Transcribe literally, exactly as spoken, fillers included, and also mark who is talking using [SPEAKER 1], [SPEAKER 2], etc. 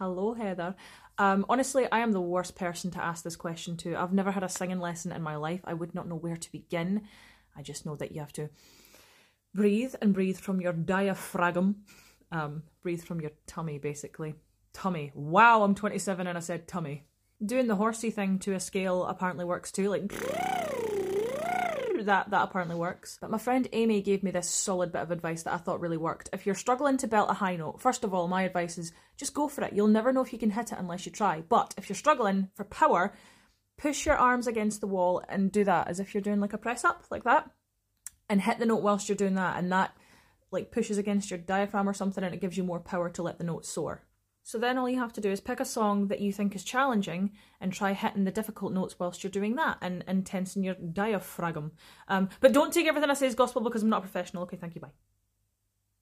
[SPEAKER 1] Hello, Heather. Um, honestly, I am the worst person to ask this question to. I've never had a singing lesson in my life. I would not know where to begin. I just know that you have to breathe and breathe from your diaphragm. Um, breathe from your tummy, basically. Tummy. Wow, I'm twenty-seven and I said tummy. Doing the horsey thing to a scale apparently works too, like that that apparently works. But my friend Amy gave me this solid bit of advice that I thought really worked. If you're struggling to belt a high note, first of all, my advice is just go for it. You'll never know if you can hit it unless you try. But if you're struggling for power, push your arms against the wall and do that as if you're doing like a press up, like that, and hit the note whilst you're doing that, and that like pushes against your diaphragm or something, and it gives you more power to let the note soar. So then all you have to do is pick a song that you think is challenging and try hitting the difficult notes whilst you're doing that, and, and tension your diaphragm. Um, but don't take everything I say as gospel because I'm not a professional. Okay, thank you, bye.